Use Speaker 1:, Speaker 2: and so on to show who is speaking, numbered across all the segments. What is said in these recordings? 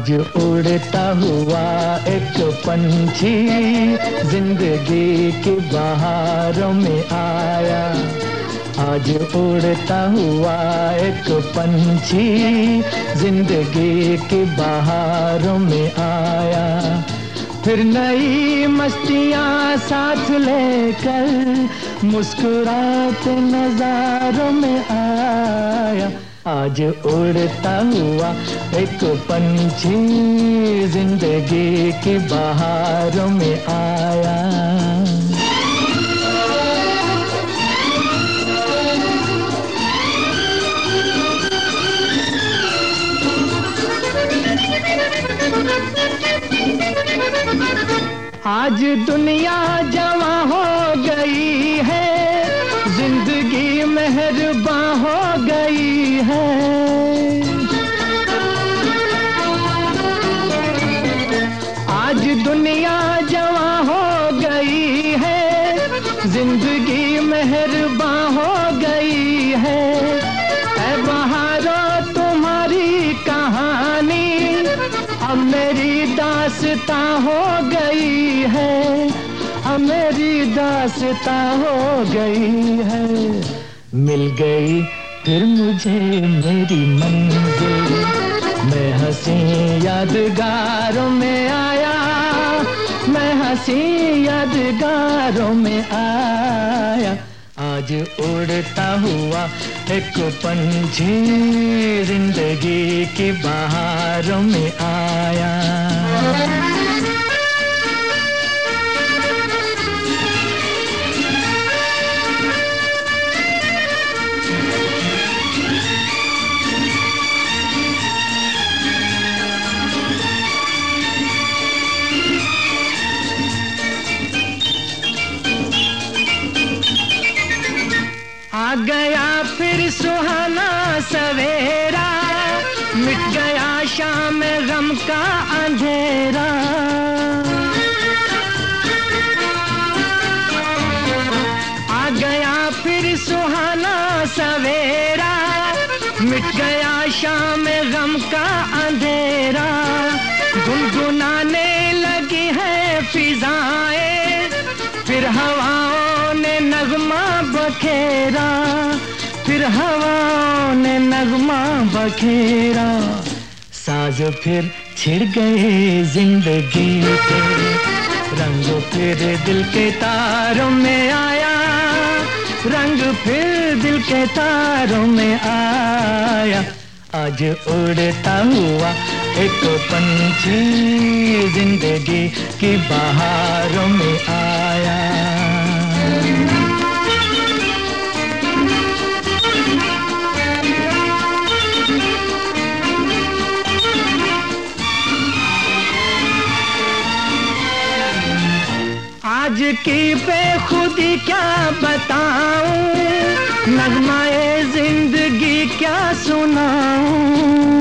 Speaker 1: आज उड़ता हुआ एक पंछी जिंदगी की बहारों में आया। आज उड़ता हुआ एक पंछी जिंदगी की बहारों में आया। फिर नई मस्तियाँ साथ लेकर मुस्कुराते नजारों में आया। आज उड़ता हुआ एक पंछी जिंदगी की बहारों में आया। आज दुनिया जवां हो गई है, जिंदगी मेहरबान हो गई है। आज दुनिया जवां हो गई है, जिंदगी मेहरबान हो गई है। ऐ बहारों तुम्हारी कहानी अब मेरी दास्तां हो गई है, अब मेरी दास्तां हो गई है। मिल गई फिर मुझे मेरी मंजिल, मैं हंसी यादगारों में आया, मैं हंसी यादगारों में आया। आज उड़ता हुआ एक पंछी जिंदगी की बहारों में आया। आ गया फिर सुहाना सवेरा, मिट गया शाम गम का अंधेरा। आ गया फिर सुहाना सवेरा, मिट गया शाम गम का अंधेरा। गुनगुनाने लगी है फिजाएं, फिर हवाओं ने नगमा बखेरा, फिर हवाओं ने नगमा बखेरा। साज फिर छिड़ गए जिंदगी के, रंग फिर दिल के तारों में आया, रंग फिर दिल के तारों में आया। आज उड़ता हुआ एक पंछी जिंदगी की बहारों में आया। आज की बेखुदी क्या बताऊं, नगमाए जिंदगी क्या सुनाऊं।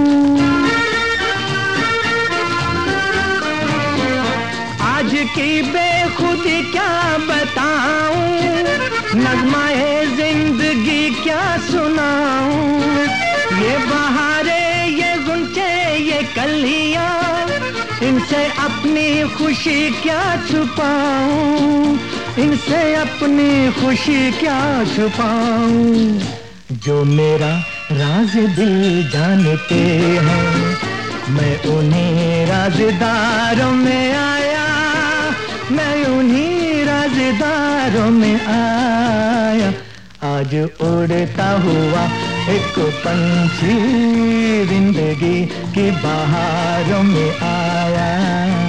Speaker 1: आज की बेखुदी क्या बताऊं, नगमाए जिंदगी क्या सुनाऊं। ये बहारें, ये गुंचे, ये कलियां, इनसे अपनी खुशी क्या छुपाऊं, इनसे अपनी खुशी क्या छुपाऊं। जो मेरा राज दिल जानते हैं, मैं उन्हीं राज़दारों में आया, मैं उन्हीं राज़दारों में आया। आज उड़ता हुआ एक पंछी जिंदगी की बहारों में आया।